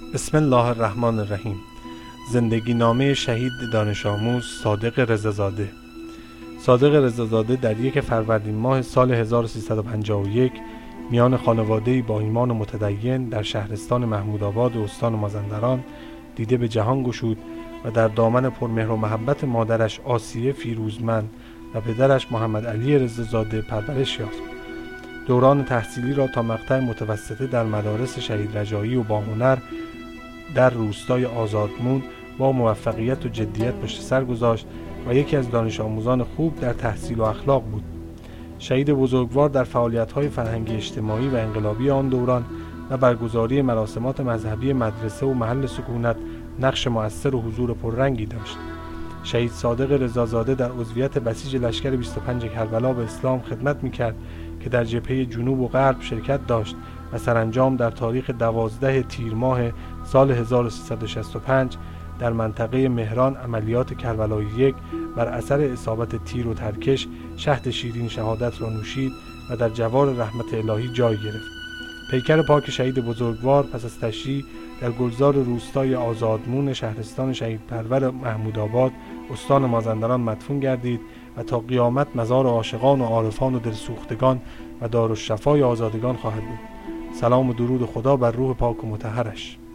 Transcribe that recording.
بسم الله الرحمن الرحیم. زندگی نامه شهید دانش آموز صادق رضازاده. صادق رضازاده در 1 فروردین ماه سال 1351 میان خانواده‌ای با ایمان متدین در شهرستان محمودآباد استان مازندران دیده به جهان گشود و در دامن پرمهر و محبت مادرش آسیه فیروزمند و پدرش محمد علی رضازاده پرورش یافت. دوران تحصیلی را تا مقطع متوسطه در مدارس شهید رجایی و باهنر در روستای آزادمون با موفقیت و جدیت پشت سر گذاشت و یکی از دانش آموزان خوب در تحصیل و اخلاق بود. شهید بزرگوار در فعالیت‌های فرهنگی اجتماعی و انقلابی آن دوران و برگزاری مراسمات مذهبی مدرسه و محل سکونت نقش مؤثر و حضور پررنگی داشت. شهید صادق رضازاده در عضویت بسیج لشکر 25 کربلا به اسلام خدمت می‌کرد که در جبهه جنوب و غرب شرکت داشت و سرانجام در تاریخ 12 تیر ماه سال 1365 در منطقه مهران عملیات کربلای 1 بر اثر اصابت تیر و ترکش شهد شیرین شهادت را نوشید و در جوار رحمت الهی جای گرفت. پیکر پاک شهید بزرگوار پس از تشییع در گلزار روستای آزادمون شهرستان شهید پرور محمودآباد استان مازندران مدفون گردید و تا قیامت مزار عاشقان و عارفان و دلسوختگان و دارالشفای آزادگان خواهد بود. سلام و درود خدا بر روح پاک و مطهرش.